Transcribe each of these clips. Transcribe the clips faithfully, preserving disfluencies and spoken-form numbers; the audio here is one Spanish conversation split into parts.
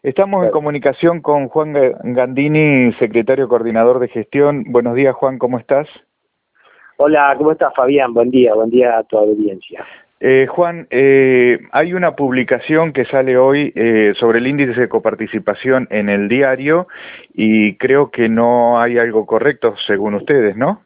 Estamos en comunicación con Juan Gandini, secretario coordinador de gestión. Buenos días, Juan, ¿cómo estás? Hola, ¿cómo estás, Fabián? Buen día, buen día a tu audiencia. Eh, Juan, eh, hay una publicación que sale hoy eh, sobre el índice de coparticipación en el diario y creo que no hay algo correcto según ustedes, ¿no?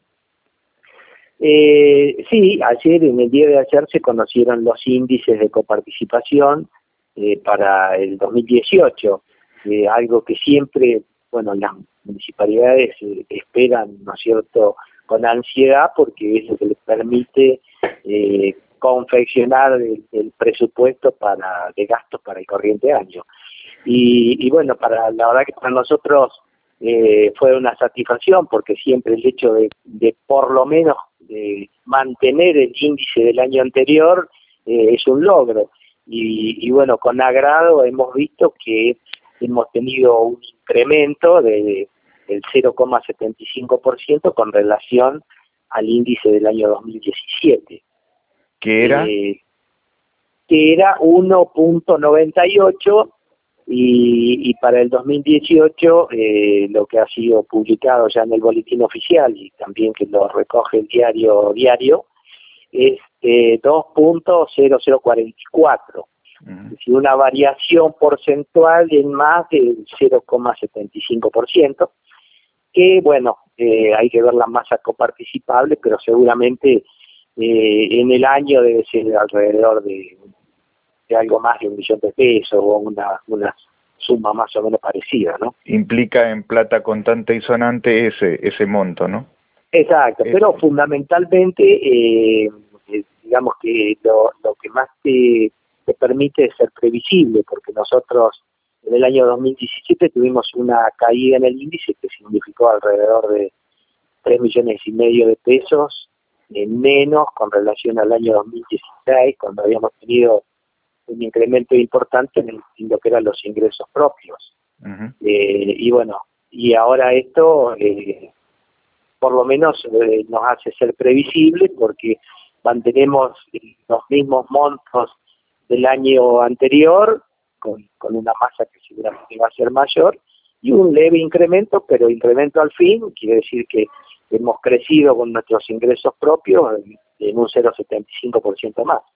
Eh, sí, ayer, en el día de ayer, se conocieron los índices de coparticipación eh, para el dos mil dieciocho, eh, algo que siempre, bueno, las municipalidades eh, esperan, ¿no es cierto?, con ansiedad, porque es lo que les permite eh, confeccionar el, el presupuesto para de gastos para el corriente año. Y, y bueno, para la verdad que para nosotros eh, fue una satisfacción, porque siempre el hecho de, de por lo menos de mantener el índice del año anterior eh, es un logro. Y, y bueno, con agrado hemos visto que hemos tenido un incremento de, del cero coma setenta y cinco por ciento con relación al índice del año dos mil diecisiete. ¿Qué era? Eh, que era uno punto noventa y ocho, y, y para el dos mil dieciocho eh, lo que ha sido publicado ya en el boletín oficial y también que lo recoge el diario diario es eh, dos punto cero cero cuarenta y cuatro, uh-huh. Es decir, una variación porcentual en más del cero coma setenta y cinco por ciento, que bueno, eh, hay que ver la masa coparticipable, pero seguramente eh, en el año debe ser alrededor de de algo más de un millón de pesos o una, una suma más o menos parecida, ¿no? Implica en plata contante y sonante ese ese monto, ¿no? Exacto, es... pero fundamentalmente, eh, eh, digamos que lo, lo que más te, te permite es ser previsible, porque nosotros en el año dos mil diecisiete tuvimos una caída en el índice que significó alrededor de tres millones y medio de pesos en menos con relación al año dos mil dieciséis, cuando habíamos tenido un incremento importante en, el, en lo que eran los ingresos propios. Uh-huh. eh, y bueno, y ahora esto eh, por lo menos eh, nos hace ser previsible, porque mantenemos los mismos montos del año anterior con, con una masa que seguramente va a ser mayor y un leve incremento, pero incremento al fin, quiere decir que hemos crecido con nuestros ingresos propios en, en un cero coma setenta y cinco por ciento más.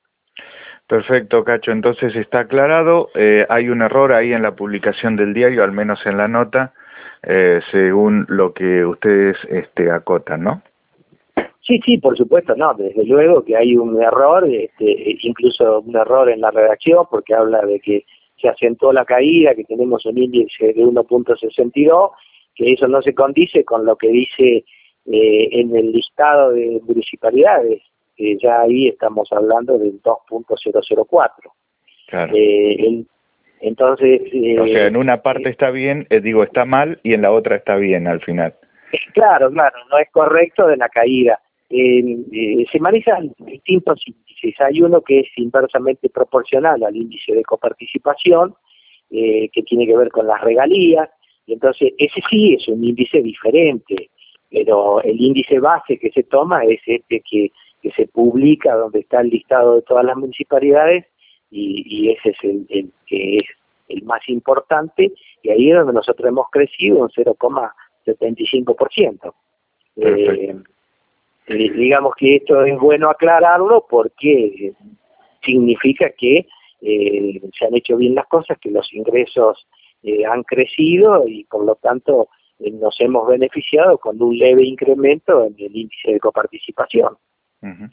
Perfecto, Cacho, entonces está aclarado. Eh, hay un error ahí en la publicación del diario, al menos en la nota, eh, según lo que ustedes este, acotan, ¿no? Sí, sí, por supuesto, no, desde luego que hay un error, este, incluso un error en la redacción, porque habla de que se acentuó la caída, que tenemos un índice de uno punto sesenta y dos, que eso no se condice con lo que dice eh, en el listado de municipalidades, que ya ahí estamos hablando del dos punto cero cero cuatro. Claro. Eh, el, entonces... Eh, o sea, en una parte está bien, eh, digo, está mal, y en la otra está bien al final. Claro, claro, no es correcto de la caída. Eh, eh, se manejan distintos índices. Hay uno que es inversamente proporcional al índice de coparticipación, eh, que tiene que ver con las regalías, y entonces ese sí es un índice diferente, pero el índice base que se toma es este que, que se publica, donde está el listado de todas las municipalidades, y, y ese es el, el que es el más importante, y ahí es donde nosotros hemos crecido un cero coma setenta y cinco por ciento. Eh, eh, digamos que esto es bueno aclararlo, porque significa que eh, se han hecho bien las cosas, que los ingresos eh, han crecido y por lo tanto eh, nos hemos beneficiado con un leve incremento en el índice de coparticipación. Uh-huh.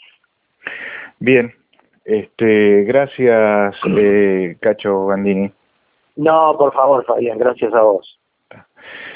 Bien, este, gracias eh, Cacho Gandini. No, por favor, Fabián, gracias a vos.